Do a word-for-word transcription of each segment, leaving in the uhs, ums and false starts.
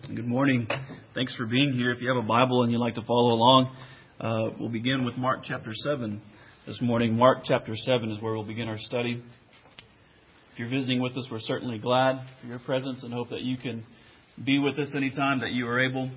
Good morning. Thanks for being here. If you have a Bible and you'd like to follow along, uh, we'll begin with Mark chapter seven this morning. Mark chapter seven is where we'll begin our study. If you're visiting with us, we're certainly glad for your presence and hope that you can be with us anytime that you are able.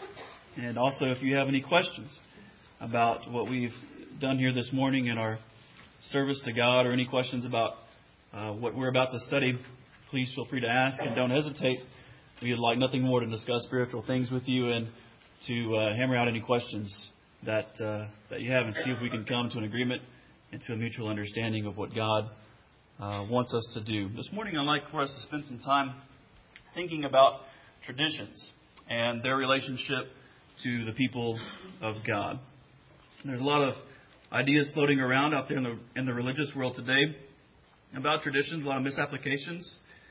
And also, if you have any questions about what we've done here this morning in our service to God, or any questions about uh, what we're about to study, please feel free to ask and don't hesitate. We would like nothing more to discuss spiritual things with you and to uh, hammer out any questions that uh, that you have and see if we can come to an agreement and to a mutual understanding of what God uh, wants us to do. This morning I'd like for us to spend some time thinking about traditions and their relationship to the people of God. There's a lot of ideas floating around out there in the in the religious world today about traditions, a lot of misapplications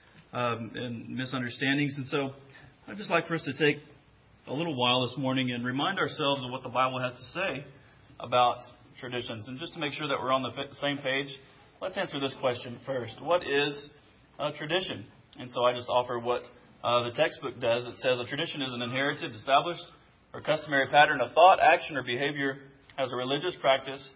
um, and misunderstandings. And so I'd just like for us to take a little while this morning and remind ourselves of what the Bible has to say about traditions. And just to make sure that we're on the same page, let's answer this question first. What is a tradition? And so I just offer what uh, the textbook does. It says a tradition is an inherited, established, or customary pattern of thought, action, or behavior as a religious practice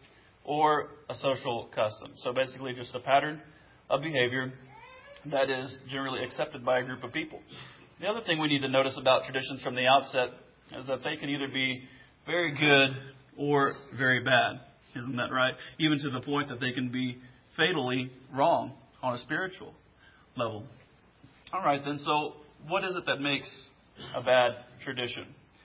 or a social custom. So basically just a pattern of behavior that is generally accepted by a group of people. The other thing we need to notice about traditions from the outset is that they can either be very good or very bad. Isn't that right? Even to the point that they can be fatally wrong on a spiritual level. All right, then, so what is it that makes a bad tradition?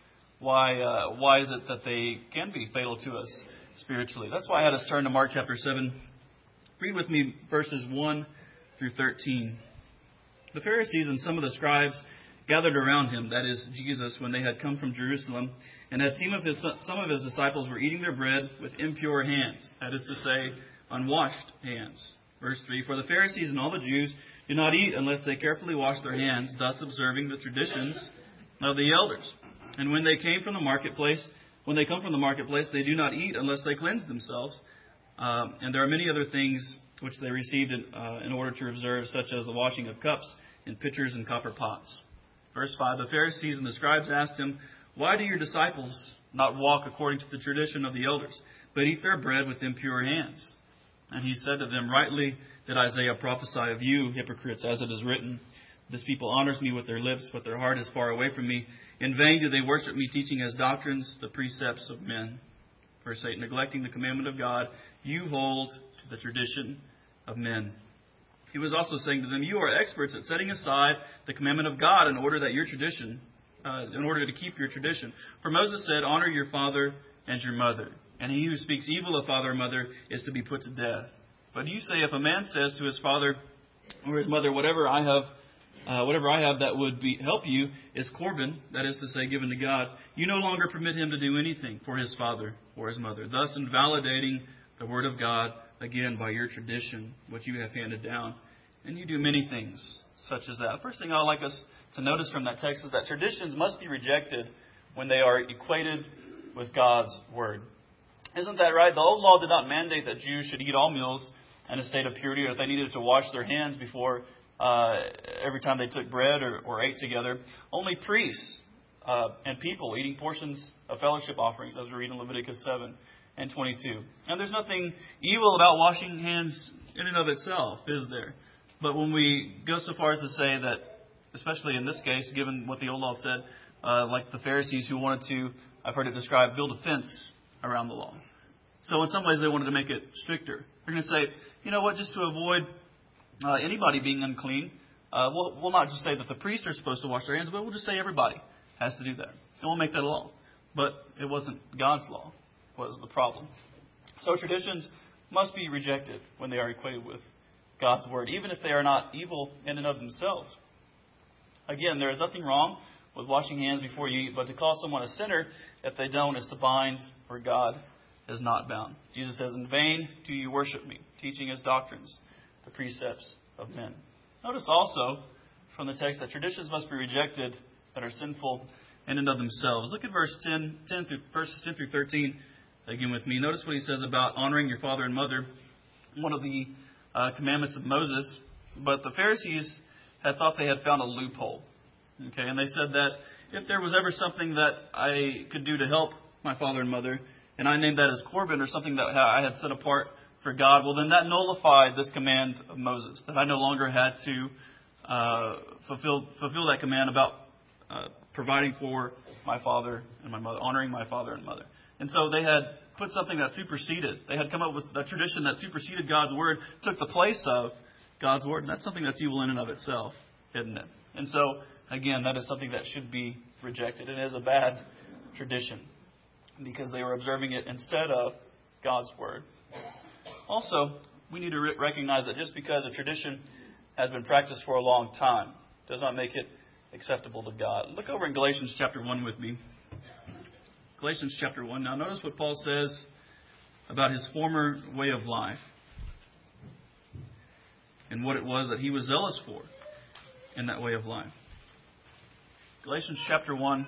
Why uh, why is it that they can be fatal to us spiritually? That's why I had us turn to Mark chapter seven. Read with me verses one through thirteen. The Pharisees and some of the scribes gathered around him, that is Jesus, when they had come from Jerusalem, and had seen of his, some of his disciples were eating their bread with impure hands, that is to say, unwashed hands. Verse three, for the Pharisees and all the Jews do not eat unless they carefully wash their hands, thus observing the traditions of the elders. And when they came from the marketplace, when they come from the marketplace, they do not eat unless they cleanse themselves. Um, and there are many other things which they received in, uh, in order to observe, such as the washing of cups in pitchers and copper pots. Verse five, the Pharisees and the scribes asked him, why do your disciples not walk according to the tradition of the elders, but eat their bread with impure hands? And he said to them, rightly did Isaiah prophesy of you, hypocrites, as it is written, this people honors me with their lips, but their heart is far away from me. In vain do they worship me, teaching as doctrines the precepts of men. Verse eight, neglecting the commandment of God, you hold to the tradition of men. He was also saying to them, you are experts at setting aside the commandment of God in order that your tradition, uh, in order to keep your tradition. For Moses said, honor your father and your mother, and he who speaks evil of father or mother is to be put to death. But you say, if a man says to his father or his mother, whatever I have Uh, whatever I have that would be help you is Corban, that is to say, given to God. You no longer permit him to do anything for his father or his mother, thus invalidating the word of God, again, by your tradition, which you have handed down. And you do many things such as that. First thing I'd like us to notice from that text is that traditions must be rejected when they are equated with God's word. Isn't that right? The old law did not mandate that Jews should eat all meals in a state of purity, or if they needed to wash their hands before Uh, every time they took bread or, or ate together. Only priests uh, and people eating portions of fellowship offerings, as we read in Leviticus seven and twenty-two. And there's nothing evil about washing hands in and of itself, is there? But when we go so far as to say that, especially in this case, given what the old law said, uh, like the Pharisees who wanted to, I've heard it described, build a fence around the law. So in some ways they wanted to make it stricter. They're going to say, you know what, just to avoid Uh, anybody being unclean, uh, we'll, we'll not just say that the priests are supposed to wash their hands, but we'll just say everybody has to do that. And we'll make that a law. But it wasn't God's law was the problem. So traditions must be rejected when they are equated with God's word, even if they are not evil in and of themselves. Again, there is nothing wrong with washing hands before you eat, but to call someone a sinner if they don't is to bind where God is not bound. Jesus says, in vain do you worship me, teaching as doctrines the precepts of men. Notice also from the text that traditions must be rejected that are sinful in and of themselves. Look at verse ten, ten through, verses ten through thirteen again with me. Notice what he says about honoring your father and mother, one of the uh, commandments of Moses. But the Pharisees had thought they had found a loophole. Okay, and they said that if there was ever something that I could do to help my father and mother, and I named that as Corban or something that I had set apart for God, well, then that nullified this command of Moses, that I no longer had to uh, fulfill fulfill that command about uh, providing for my father and my mother, honoring my father and mother. And so they had put something that superseded. They had come up with a tradition that superseded God's word, took the place of God's word. And that's something that's evil in and of itself, isn't it? And so, again, that is something that should be rejected. It is a bad tradition because they were observing it instead of God's word. Also, we need to re- recognize that just because a tradition has been practiced for a long time does not make it acceptable to God. Look over in Galatians chapter one with me. Galatians chapter one. Now notice what Paul says about his former way of life and what it was that he was zealous for in that way of life. Galatians chapter one,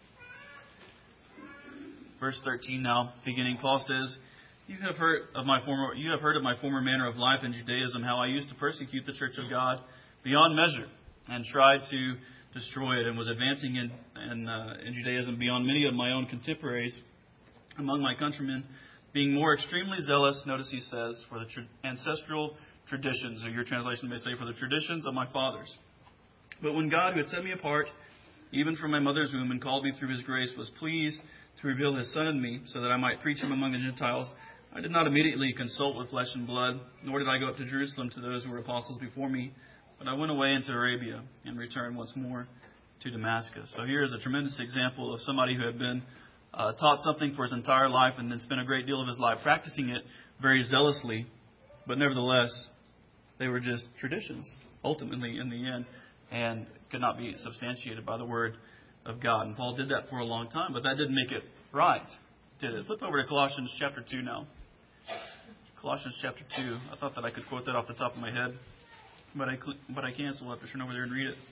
verse thirteen now, beginning, Paul says, You have heard of my former you have heard of my former manner of life in Judaism, how I used to persecute the church of God beyond measure and tried to destroy it, and was advancing in in, uh, in Judaism beyond many of my own contemporaries among my countrymen, being more extremely zealous, notice he says, for the tra- ancestral traditions, or your translation may say, for the traditions of my fathers. But when God, who had set me apart, even from my mother's womb, and called me through his grace, was pleased to reveal his Son in me, so that I might preach him among the Gentiles, I did not immediately consult with flesh and blood, nor did I go up to Jerusalem to those who were apostles before me, but I went away into Arabia and returned once more to Damascus. So here is a tremendous example of somebody who had been uh, taught something for his entire life and then spent a great deal of his life practicing it very zealously, but nevertheless, they were just traditions, ultimately, in the end, and could not be substantiated by the Word of God. And Paul did that for a long time, but that didn't make it right, did it? Flip over to Colossians chapter two now. Colossians chapter two. I thought that I could quote that off the top of my head, but I but I can't, so I'll have to turn over there and read it.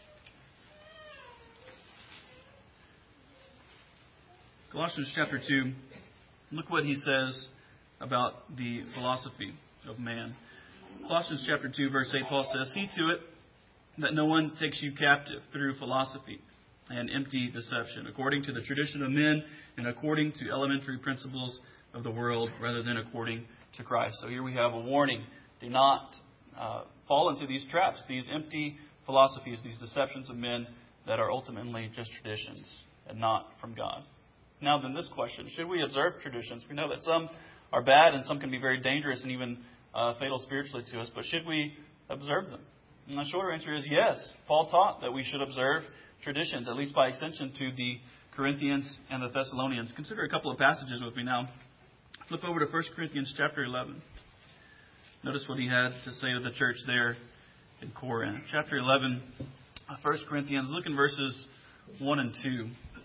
Colossians chapter two. Look what he says about the philosophy of man. Colossians chapter two, verse eight, Paul says, See to it that no one takes you captive through philosophy and empty deception, according to the tradition of men and according to elementary principles of the world, rather than according to Christ. So here we have a warning. Do not uh, fall into these traps, these empty philosophies, these deceptions of men that are ultimately just traditions and not from God. Now then, this question, should we observe traditions? We know that some are bad and some can be very dangerous and even uh, fatal spiritually to us, but should we observe them? And the shorter answer is yes. Paul taught that we should observe traditions, at least by extension to the Corinthians and the Thessalonians. Consider a couple of passages with me now. Flip over to First Corinthians chapter eleven. Notice what he had to say to the church there in Corinth. Chapter eleven, First Corinthians. Look in verses one and two.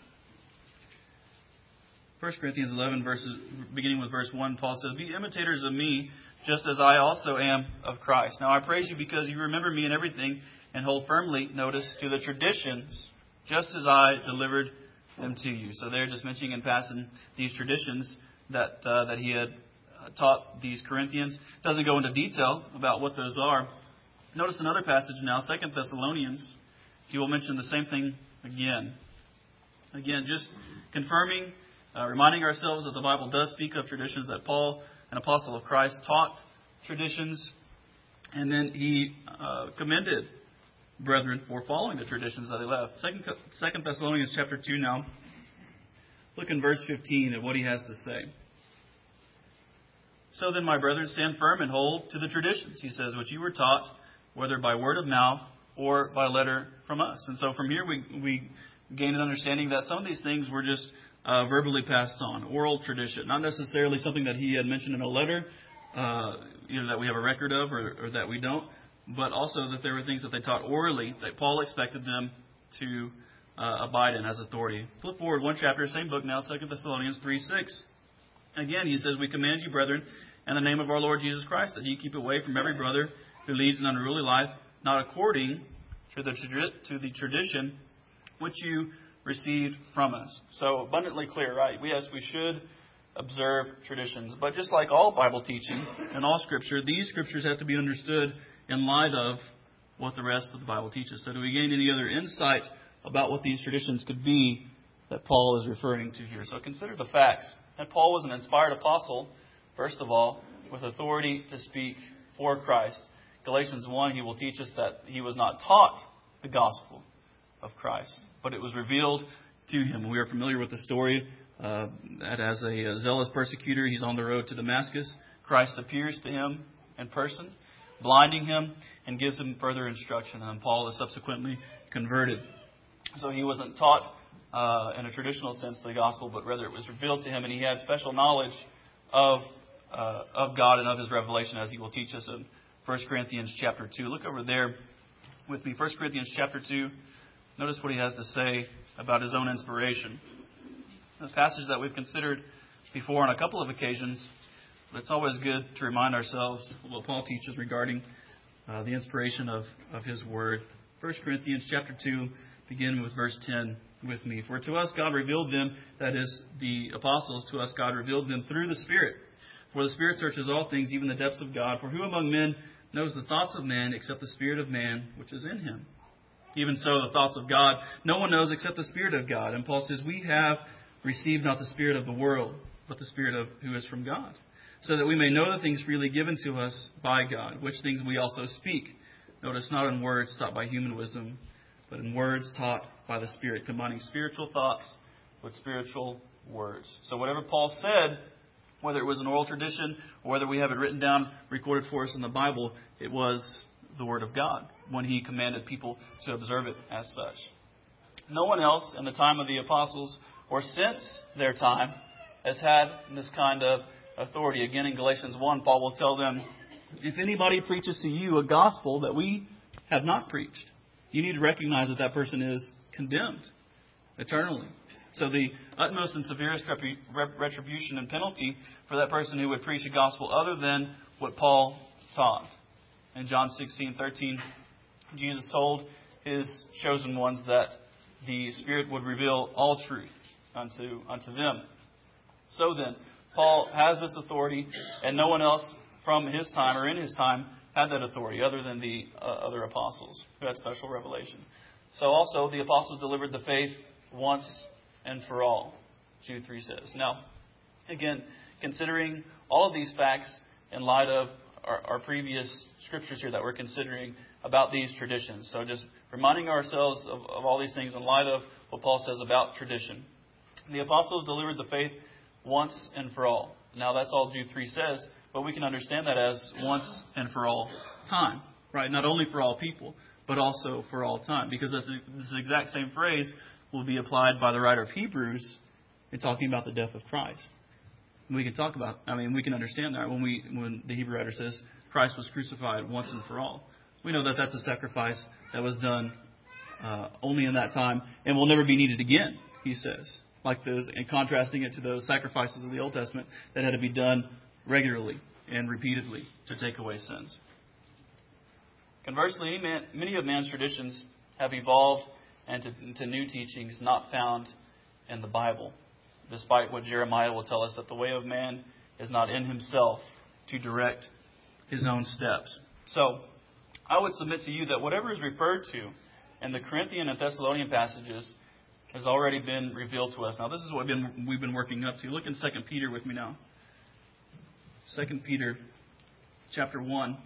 First Corinthians eleven, verses, beginning with verse one, Paul says, Be imitators of me, just as I also am of Christ. Now I praise you because you remember me in everything and hold firmly, notice, to the traditions, just as I delivered them to you. So they're just mentioning in passing these traditions that uh, that he had uh, taught these Corinthians. Doesn't go into detail about what those are. Notice another passage now, Second Thessalonians. He will mention the same thing again. Again, just confirming, uh, reminding ourselves that the Bible does speak of traditions, that Paul, an apostle of Christ, taught traditions. And then he uh, commended brethren for following the traditions that he left. Second, Second Thessalonians chapter two now. Look in verse fifteen at what he has to say. So then, my brethren, stand firm and hold to the traditions, he says, which you were taught, whether by word of mouth or by letter from us. And so from here we we gain an understanding that some of these things were just uh, verbally passed on, oral tradition, not necessarily something that he had mentioned in a letter, uh, either that we have a record of or, or that we don't, but also that there were things that they taught orally that Paul expected them to uh, abide in as authority. Flip forward one chapter, same book now, Second Thessalonians three six. Again, he says, We command you, brethren, in the name of our Lord Jesus Christ, that ye keep away from every brother who leads an unruly life, not according to the, to the tradition which you received from us. So abundantly clear, right? Yes, we should observe traditions. But just like all Bible teaching and all Scripture, these Scriptures have to be understood in light of what the rest of the Bible teaches. So do we gain any other insight about what these traditions could be that Paul is referring to here. So consider the facts. That Paul was an inspired apostle, first of all, with authority to speak for Christ. Galatians one, he will teach us that he was not taught the gospel of Christ, but it was revealed to him. We are familiar with the story uh, that as a, a zealous persecutor, he's on the road to Damascus. Christ appears to him in person, blinding him, and gives him further instruction. And Paul is subsequently converted. So he wasn't taught uh, in a traditional sense the gospel, but rather it was revealed to him, and he had special knowledge of uh, of God and of His revelation, as he will teach us in First Corinthians chapter two. Look over there with me. First Corinthians chapter two. Notice what he has to say about his own inspiration. This passage that we've considered before on a couple of occasions, but it's always good to remind ourselves what Paul teaches regarding uh, the inspiration of, of his word. First Corinthians chapter two, beginning with verse ten with me. For to us God revealed them, that is, the apostles, to us God revealed them through the Spirit. For the Spirit searches all things, even the depths of God. For who among men knows the thoughts of man except the Spirit of man which is in him? Even so, the thoughts of God no one knows except the Spirit of God. And Paul says, we have received not the spirit of the world, but the Spirit of who is from God, so that we may know the things freely given to us by God, which things we also speak. Notice, not in words taught by human wisdom, but in words taught by the Spirit, combining spiritual thoughts with spiritual words. So whatever Paul said, whether it was an oral tradition or whether we have it written down, recorded for us in the Bible, it was the Word of God when he commanded people to observe it as such. No one else in the time of the apostles or since their time has had this kind of authority. Again, in Galatians one, Paul will tell them, if anybody preaches to you a gospel that we have not preached, you need to recognize that that person is condemned eternally. So the utmost and severest retribution and penalty for that person who would preach a gospel other than what Paul taught. In John sixteen thirteen, Jesus told his chosen ones that the Spirit would reveal all truth unto, unto them. So then, Paul has this authority, and no one else from his time or in his time had that authority other than the uh, other apostles who had special revelation. So also, the apostles delivered the faith once and for all, Jude three says. Now, again, considering all of these facts in light of our, our previous scriptures here that we're considering about these traditions. So just reminding ourselves of, of all these things in light of what Paul says about tradition. The apostles delivered the faith once and for all. Now, that's all Jude three says, but we can understand that as once and for all time, right? Not only for all people, but also for all time, because this, this exact same phrase will be applied by the writer of Hebrews in talking about the death of Christ. We can talk about, I mean, we can understand that when we when the Hebrew writer says Christ was crucified once and for all. We know that that's a sacrifice that was done uh, only in that time and will never be needed again, he says. Like those, and contrasting it to those sacrifices of the Old Testament that had to be done regularly and repeatedly to take away sins. Conversely, many of man's traditions have evolved into, into new teachings not found in the Bible, despite what Jeremiah will tell us, that the way of man is not in himself to direct his own steps. So, I would submit to you that whatever is referred to in the Corinthian and Thessalonian passages has already been revealed to us. Now, this is what we've been, we've been working up to. Look in Second Peter with me now. Second Peter chapter one.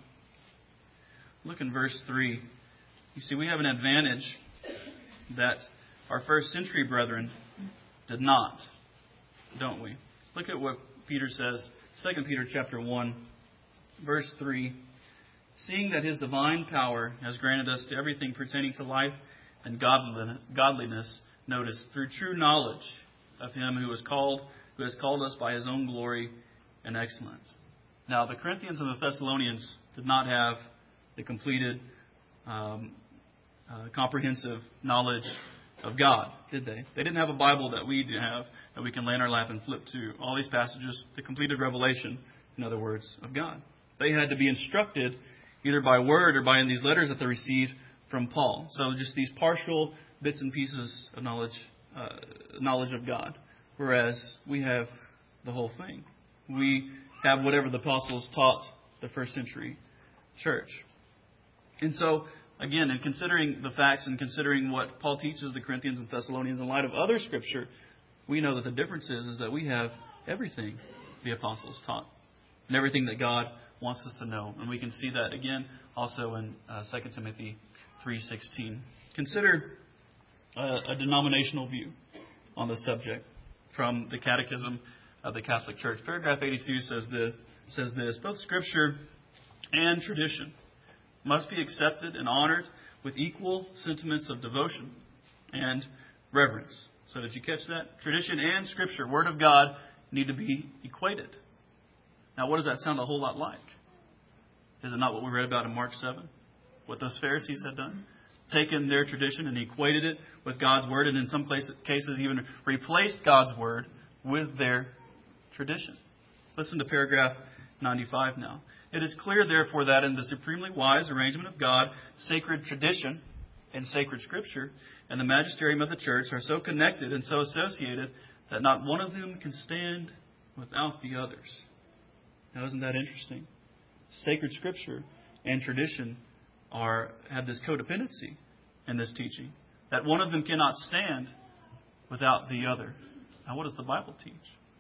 Look in verse three. You see, we have an advantage that our first century brethren did not, don't we? Look at what Peter says. Second Peter chapter one, verse three. Seeing that His divine power has granted us to everything pertaining to life and godliness, notice, through true knowledge of Him who is called, who has called us by His own glory and excellence. Now, the Corinthians and the Thessalonians did not have the completed, um, uh, comprehensive knowledge of God, did they? They didn't have a Bible that we do have that we can lay in our lap and flip to. All these passages, the completed revelation, in other words, of God. They had to be instructed either by word or by in these letters that they received from Paul. So just these partial bits and pieces of knowledge, uh, knowledge of God, whereas we have the whole thing. We have whatever the apostles taught the first century church. And so again, in considering the facts and considering what Paul teaches the Corinthians and Thessalonians in light of other Scripture, we know that the difference is, is that we have everything the apostles taught and everything that God wants us to know. And we can see that again also in uh, Second Timothy three sixteen. Consider a, a denominational view on the subject from the Catechism of the Catholic Church. Paragraph eighty-two says this, says this, both Scripture and tradition must be accepted and honored with equal sentiments of devotion and reverence. So did you catch that? Tradition and Scripture, Word of God, need to be equated. Now, what does that sound a whole lot like? Is it not what we read about in Mark seven? What those Pharisees had done? Taken their tradition and equated it with God's Word, and in some cases even replaced God's Word with their tradition. Listen to paragraph ninety-five now. It is clear, therefore, that in the supremely wise arrangement of God, sacred tradition and sacred Scripture and the magisterium of the Church are so connected and so associated that not one of them can stand without the others. Now, isn't that interesting? Sacred Scripture and tradition are have this codependency in this teaching, that one of them cannot stand without the other. Now, what does the Bible teach?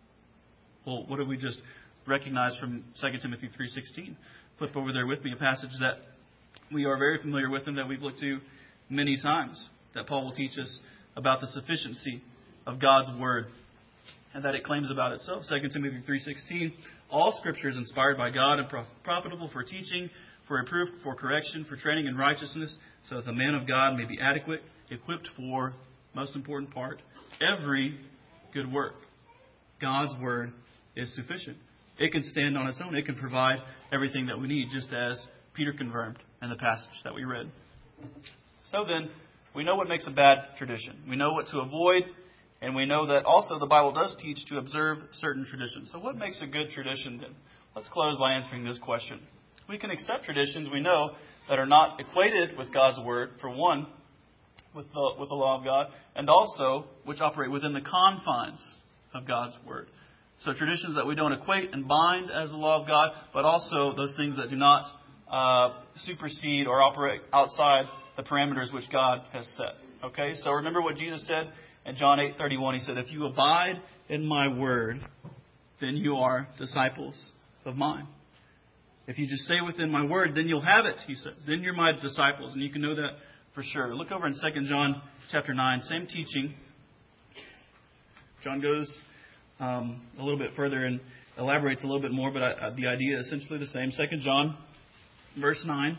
Well, what did we just recognize from Second Timothy three sixteen? Flip over there with me, a passage that we are very familiar with and that we've looked to many times, that Paul will teach us about the sufficiency of God's Word and that it claims about itself. Second Timothy three sixteen, all Scripture is inspired by God and profitable for teaching, for reproof, for correction, for training in righteousness, so that the man of God may be adequate, equipped for, most important part, every good work. God's Word is sufficient. It can stand on its own. It can provide everything that we need, just as Peter confirmed in the passage that we read. So then, we know what makes a bad tradition. We know what to avoid, and we know that also the Bible does teach to observe certain traditions. So what makes a good tradition then? Let's close by answering this question. We can accept traditions we know that are not equated with God's Word, for one, with the, with the law of God, and also which operate within the confines of God's Word. So traditions that we don't equate and bind as the law of God, but also those things that do not uh, supersede or operate outside the parameters which God has set. Okay, so remember what Jesus said in John eight thirty-one. He said, if you abide in my word, then you are disciples of mine. If you just stay within my word, then you'll have it, he says. Then you're my disciples, and you can know that for sure. Look over in Second John chapter nine, same teaching. John goes um, a little bit further and elaborates a little bit more, but I, the idea is essentially the same. Second John, verse nine.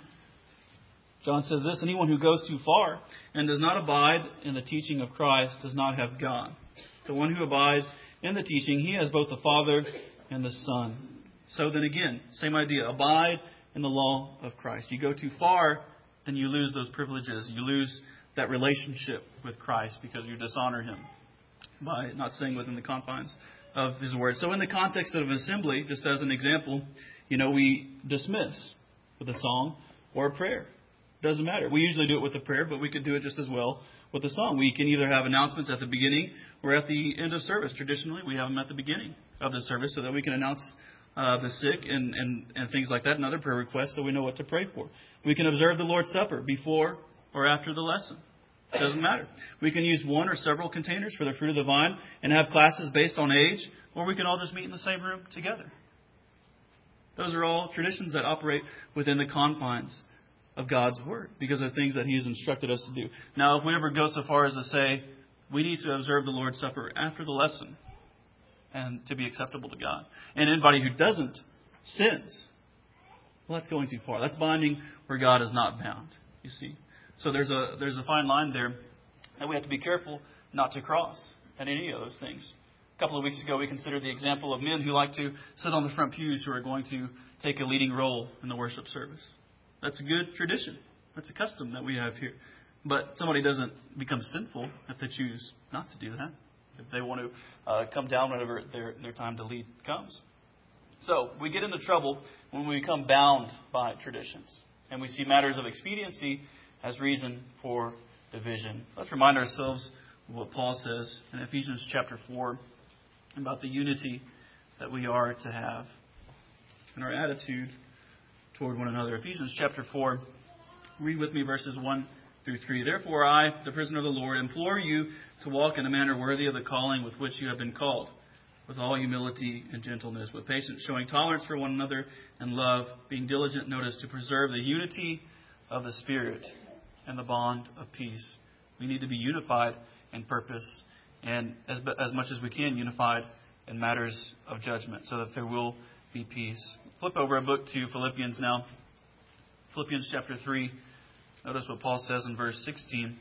John says this, anyone who goes too far and does not abide in the teaching of Christ does not have God. The one who abides in the teaching, he has both the Father and the Son. So then again, same idea. Abide in the law of Christ. You go too far, then you lose those privileges. You lose that relationship with Christ because you dishonor Him by not staying within the confines of His Word. So in the context of an assembly, just as an example, you know, we dismiss with a song or a prayer. Doesn't matter. We usually do it with a prayer, but we could do it just as well with a song. We can either have announcements at the beginning or at the end of service. Traditionally, we have them at the beginning of the service so that we can announce uh, the sick and, and, and things like that and other prayer requests so we know what to pray for. We can observe the Lord's Supper before or after the lesson. It doesn't matter. We can use one or several containers for the fruit of the vine and have classes based on age, or we can all just meet in the same room together. Those are all traditions that operate within the confines of God's Word, because they're things that He has instructed us to do. Now, if we ever go so far as to say we need to observe the Lord's Supper after the lesson and to be acceptable to God, and anybody who doesn't sins, well, that's going too far. That's binding where God is not bound, you see. So there's a there's a fine line there that we have to be careful not to cross at any of those things. A couple of weeks ago, we considered the example of men who like to sit on the front pews who are going to take a leading role in the worship service. That's a good tradition. That's a custom that we have here. But somebody doesn't become sinful if they choose not to do that. If they want to uh, come down whenever their, their time to lead comes. So we get into trouble when we become bound by traditions. And we see matters of expediency as reason for division. Let's remind ourselves of what Paul says in Ephesians chapter four about the unity that we are to have and our attitude toward one another. Ephesians chapter four, Read with me verses one through three. Therefore I, the prisoner of the Lord, implore you to walk in a manner worthy of the calling with which you have been called, with all humility and gentleness, with patience, showing tolerance for one another and love, being diligent, notice, to preserve the unity of the Spirit and the bond of peace. We need to be unified in purpose and as, as much as we can unified in matters of judgment so that there will be peace. Flip over a book to Philippians now. Philippians chapter three. Notice what Paul says in verse sixteen.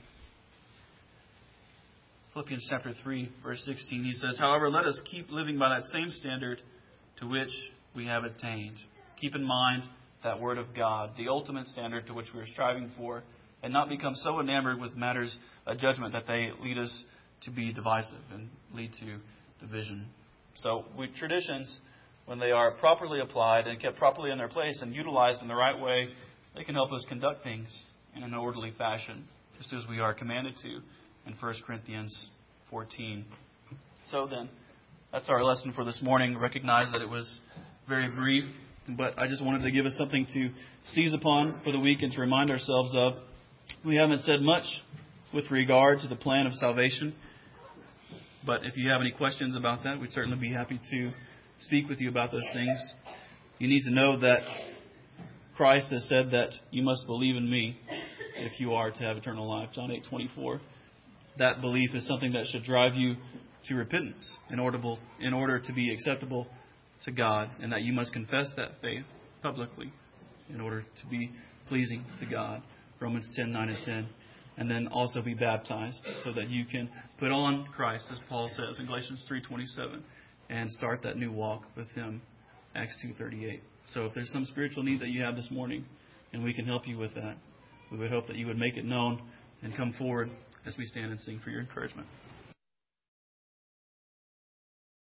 Philippians chapter three, verse sixteen. He says, however, let us keep living by that same standard to which we have attained. Keep in mind that word of God, the ultimate standard to which we are striving for, and not become so enamored with matters of judgment that they lead us to be divisive and lead to division. So we, traditions, when they are properly applied and kept properly in their place and utilized in the right way, they can help us conduct things in an orderly fashion, just as we are commanded to in First Corinthians fourteen. So then, that's our lesson for this morning. Recognize that it was very brief, but I just wanted to give us something to seize upon for the week and to remind ourselves of. We haven't said much with regard to the plan of salvation, but if you have any questions about that, we'd certainly be happy to speak with you about those things. You need to know that Christ has said that you must believe in me if you are to have eternal life. John eight twenty-four. That belief is something that should drive you to repentance in order, in order to be acceptable to God, and that you must confess that faith publicly in order to be pleasing to God. Romans ten, nine and ten. And then also be baptized so that you can put on Christ, as Paul says in Galatians three twenty-seven, and start that new walk with Him, Acts two thirty-eight. So if there's some spiritual need that you have this morning, and we can help you with that, we would hope that you would make it known and come forward as we stand and sing for your encouragement.